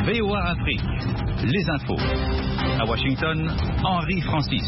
VOA Afrique, les infos. À Washington, Henri Francis.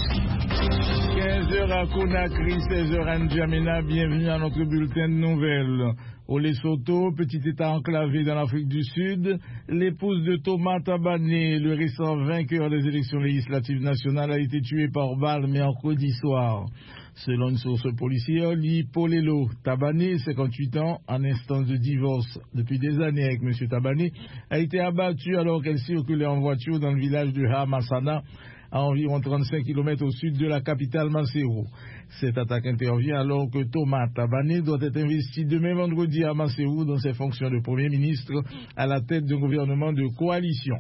15h à Conakry, 16h à N'Djamena, bienvenue à notre bulletin de nouvelles. Au Lesotho, petit état enclavé dans l'Afrique du Sud, l'épouse de Thomas Tabané, le récent vainqueur des élections législatives nationales, a été tuée par balle mercredi soir. Selon une source policière, Polelo Tabané, 58 ans, en instance de divorce depuis des années avec M. Tabané, a été abattue alors qu'elle circulait en voiture dans le village de Hamassana, à environ 35 km au sud de la capitale Maseru. Cette attaque intervient alors que Thomas Tabané doit être investi demain vendredi à Maseru dans ses fonctions de Premier ministre à la tête d'un gouvernement de coalition.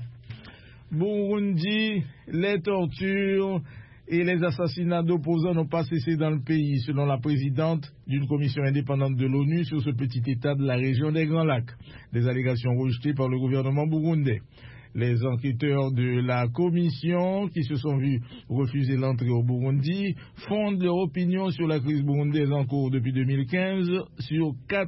Burundi, les tortures et les assassinats d'opposants n'ont pas cessé dans le pays, selon la présidente d'une commission indépendante de l'ONU sur ce petit état de la région des Grands Lacs. Des allégations rejetées par le gouvernement burundais. Les enquêteurs de la commission, qui se sont vus refuser l'entrée au Burundi, fondent leur opinion sur la crise burundaise en cours depuis 2015 sur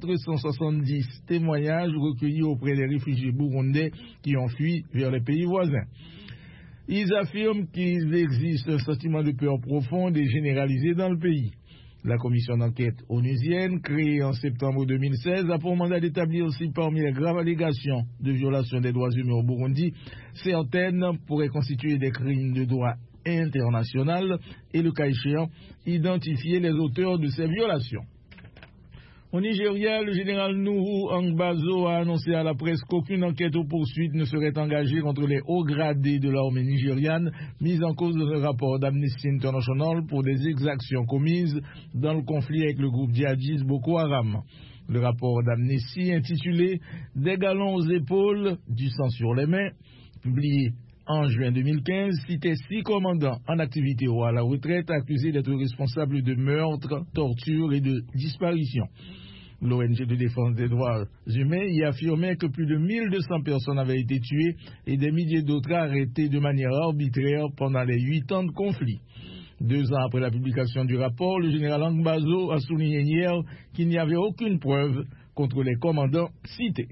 470 témoignages recueillis auprès des réfugiés burundais qui ont fui vers les pays voisins. Ils affirment qu'il existe un sentiment de peur profonde et généralisé dans le pays. La commission d'enquête onusienne, créée en septembre 2016, a pour mandat d'établir aussi parmi les graves allégations de violation des droits humains au Burundi, certaines pourraient constituer des crimes de droit international et, le cas échéant, identifier les auteurs de ces violations. Au Nigeria, le général Nuhu Angbazo a annoncé à la presse qu'aucune enquête aux poursuites ne serait engagée contre les hauts gradés de l'armée nigériane, mis en cause dans un rapport d'Amnesty International pour des exactions commises dans le conflit avec le groupe djihadiste Boko Haram. Le rapport d'Amnesty, intitulé « Des galons aux épaules, du sang sur les mains », publié en juin 2015, citait 6 commandants en activité ou à la retraite accusés d'être responsables de meurtres, tortures et de disparitions. L'ONG de défense des droits humains y affirmait que plus de 1200 personnes avaient été tuées et des milliers d'autres arrêtées de manière arbitraire pendant les 8 ans de conflit. 2 ans après la publication du rapport, le général Angbazo a souligné hier qu'il n'y avait aucune preuve contre les commandants cités.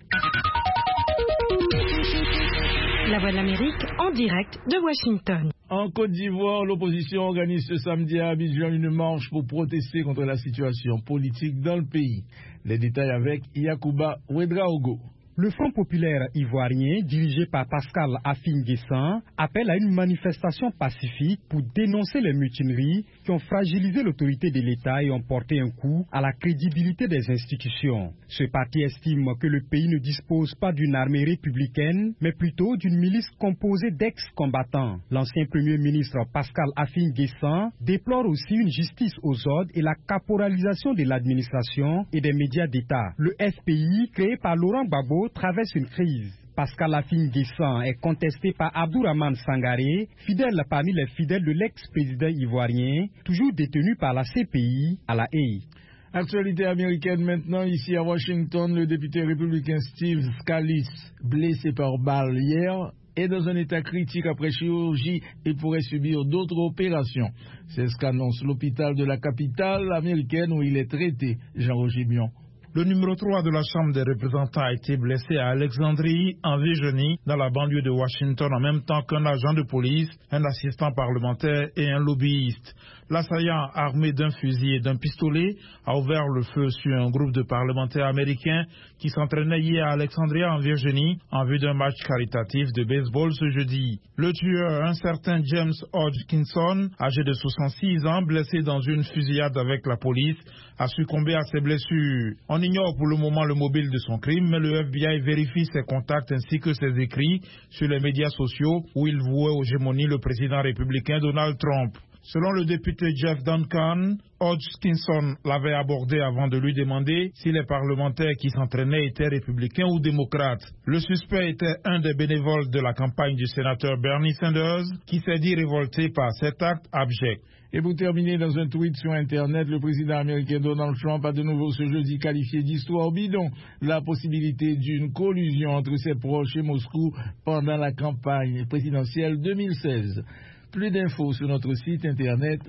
La Voix de l'Amérique en direct de Washington. En Côte d'Ivoire, l'opposition organise ce samedi à Abidjan une marche pour protester contre la situation politique dans le pays. Les détails avec Yacouba Ouedraogo. Le Front populaire ivoirien, dirigé par Pascal Affi-N'Guessan, appelle à une manifestation pacifique pour dénoncer les mutineries qui ont fragilisé l'autorité de l'État et ont porté un coup à la crédibilité des institutions. Ce parti estime que le pays ne dispose pas d'une armée républicaine, mais plutôt d'une milice composée d'ex-combattants. L'ancien Premier ministre Pascal Affi-N'Guessan déplore aussi une justice aux ordres et la caporalisation de l'administration et des médias d'État. Le FPI, créé par Laurent Gbagbo, traverse une crise. Pascal Affi-N'Guessan est contesté par Abdourahmane Sangaré, fidèle parmi les fidèles de l'ex-président ivoirien, toujours détenu par la CPI à La Haye. Actualité américaine maintenant, ici à Washington, le député républicain Steve Scalise, blessé par balle hier, est dans un état critique après chirurgie et pourrait subir d'autres opérations. C'est ce qu'annonce l'hôpital de la capitale américaine où il est traité, Jean-Roger Bion. Le numéro 3 de la Chambre des représentants a été blessé à Alexandrie, en Virginie, dans la banlieue de Washington, en même temps qu'un agent de police, un assistant parlementaire et un lobbyiste. L'assaillant, armé d'un fusil et d'un pistolet, a ouvert le feu sur un groupe de parlementaires américains qui s'entraînaient hier à Alexandria, en Virginie, en vue d'un match caritatif de baseball ce jeudi. Le tueur, un certain James Hodgkinson, âgé de 66 ans, blessé dans une fusillade avec la police, a succombé à ses blessures. On ignore pour le moment le mobile de son crime, mais le FBI vérifie ses contacts ainsi que ses écrits sur les médias sociaux où il vouait aux gémonies le président républicain Donald Trump. Selon le député Jeff Duncan, Hodgkinson l'avait abordé avant de lui demander si les parlementaires qui s'entraînaient étaient républicains ou démocrates. Le suspect était un des bénévoles de la campagne du sénateur Bernie Sanders qui s'est dit révolté par cet acte abject. Et pour terminer, dans un tweet sur Internet, le président américain Donald Trump a de nouveau ce jeudi qualifié d'histoire bidon la possibilité d'une collusion entre ses proches et Moscou pendant la campagne présidentielle 2016. Plus d'infos sur notre site internet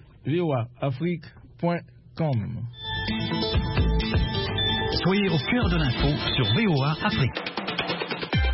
voaafrique.com. Soyez au cœur de l'info sur VOA Afrique.